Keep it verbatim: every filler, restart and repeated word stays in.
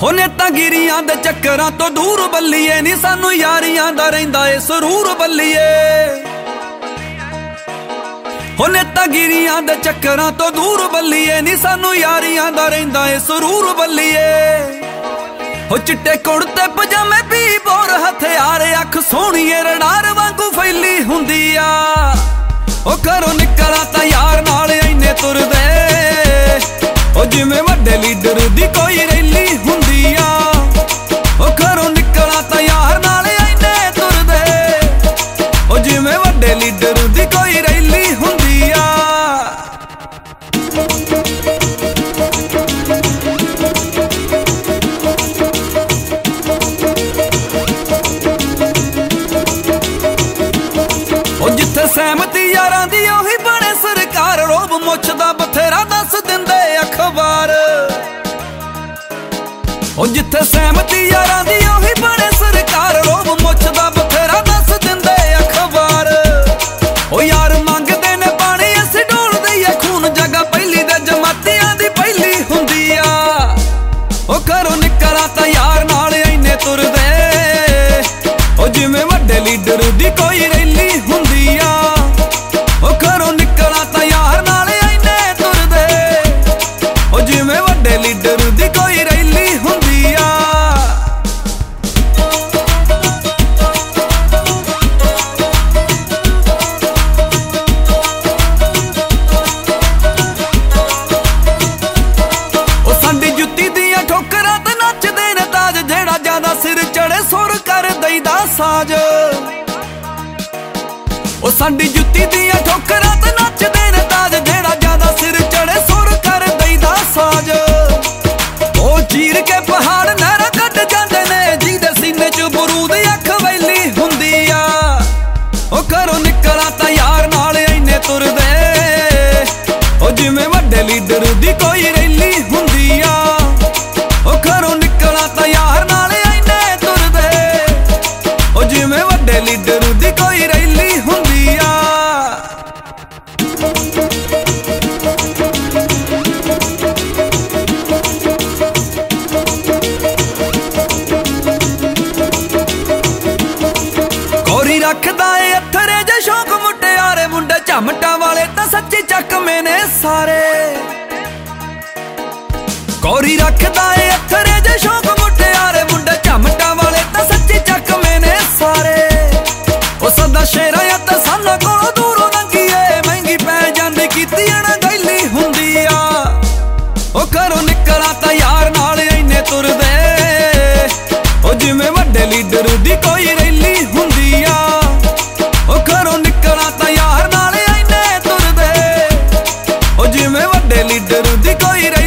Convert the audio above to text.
हो नेतागिरियां दे चक्करां तो दूर बल्लीए नी सानू यारियां दा रहिंदा ए सरूर बल्लीए। हो नेतागिरियां दे चक्करां तो दूर बल्लीए नी सानू यारियां दा रहिंदा ए सरूर बल्लीए। हो चिट्टे कुड़ते पजामे भी बोर हथियार अख सोहणीए रडार वांगू फैली हुंदी आ। ओ घरों निकला तां यार नाल इन्ने तुरदे ओ जिवें वड्डे लीडर दी कोई रैली हुंदी आ। ओ घरों निकला तां यार नाल इन्ने तुरदे ओ जिवें वड्डे लीडर दी कोई रैली हुंदी आ। ओ जिथे सहमति यारां दी ओही बने सरकार रोब मुछदा बथेरा दस दिंदे अखबार। ओ जिथे सहमति यारां दी ओही बने सरकार रोब मुछदा बथेरा दस दिंदे अखबार। ओ यार मंगदे ने पानी असीं ढोलदे आ खून जगह पहली दे जमातियां दी पहली हुंदी आ। ओ घरों निकला तां यार नाल इन्ने तुरदे ओ जिवें वड्डे लीडर दी कोई रैली हुंदी आ। ओ घरों निकला तां यार नाल इन्ने तुरदे ओ जिवें वड्डे लीडर दी कोई रैली हुंदी आ। ओ साडी जुत्ती दियां ठोकरां ते नचदे ने ताज जेड़ा ज्यादा सिर चढ़े सुर कर दईदा साज। ओ साडी जुत्ती दियां ठोकरां ते नचदे ने ताज जेड़ा ज्यादा सिर चढ़े सुर कर दईदा साज। ओ चीर के पहाड़ नहरा कट जांदे ने जिहदे सीने च बरूद अख वैली हुंदी आ। ओ घरों निकला तां यार नाल इन्ने तुरदे ओ जिवें वड्डे लीडर दी कोई रैली हुंदी आ। ओ घरों निकला तां यार नाल इन्ने तुरदे ओ जिवें वड्डे लीडर दी कोई रैली हुंदी आ। कोरी रखदा ए अथरे जे शौक मुटियारे मुंडे झमटा वाले तां सच्ची चकमे ने सारे। कोरी रखदा ए अथरे जे शौक मुटियारे मुंडे झमटा वाले तां सच्ची चकमे ने सारे। ओ सदा शेरां ते साना कोलों दूरों लंघीए महंगी पै जांदी कीती ना गैली हुंदी आ। ओ घरों निकला तां यार नाल इन्ने तुरदे ओ जिवें वड्डे लीडर दी कोई रैली हुंदी आ। ओ घरों निकला तां यार नाल इन्ने तुरदे ओ जिवें वड्डे लीडर दी कोई